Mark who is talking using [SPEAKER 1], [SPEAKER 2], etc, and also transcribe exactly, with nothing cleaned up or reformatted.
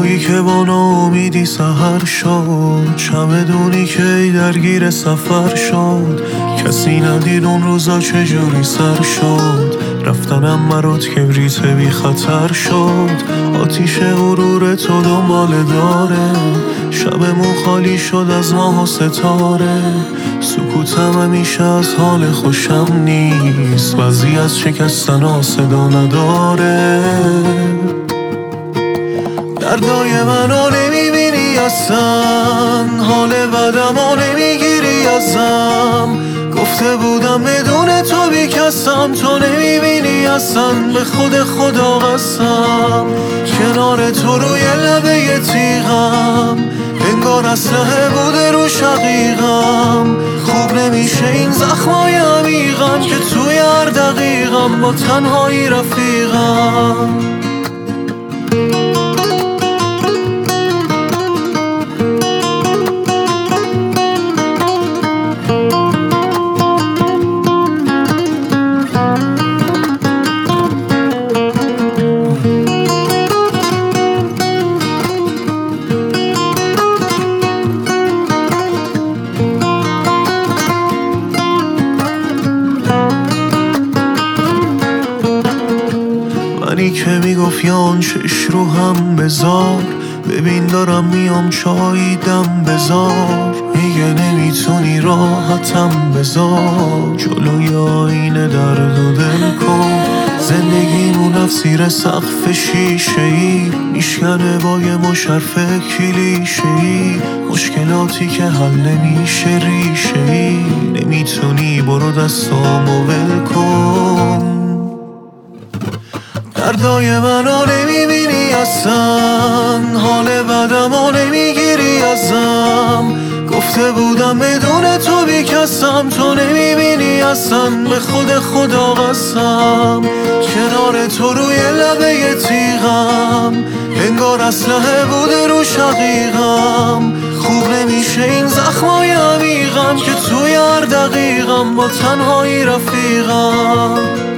[SPEAKER 1] تویی که با ناامیدی سحر شد، چمدونی که درگیر سفر شد. کسی ندید اون روزا چجوری سر شد، رفتنم مرات کبریت بی خطر شد. آتیش غرور تو دنباله داره، شبمون خالی شد از ماه و ستاره. سکوتم همیشه از حال خوشم نیست، بعضی از شکستن ها صدا نداره. دردای منو نمیبینی اصلا، حال بدم ها نمیگیری ازم. گفته بودم بدون تو بیکسم، تو نمیبینی اصلا، به خود خدا قسم. کنار تو روی لبه تیغم، انگار اسلحه بوده رو شقیقم. خوب نمیشه این زخمای عمیقم که توی هر دقیقم با تنهایی رفیقم. منی که میگفت یان چش رو هم بذار، ببین دارم میام چاییدم بذار. میگه نمیتونی راحتم بذار، جلوی آینه درد و دل کن. زندگیمون رفت زیر سقف شیشه ای، میشکنه با یه مشرف کلیشه ای. مشکلاتی که حل نمیشه ریشه ای، نمیتونی برو دستامو ول کن. دردای منو نمیبینی اصلا، حال بدم ها نمیگیری ازم. گفته بودم بدون تو بیکسم، تو نمیبینی اصلا، به خود خدا قسم. کنار تو روی لبه تیغم، انگار اسلحه بوده رو شقیقم. خوب نمیشه این زخمای عمیقم که توی هر دقیقم با تنهایی رفیقم.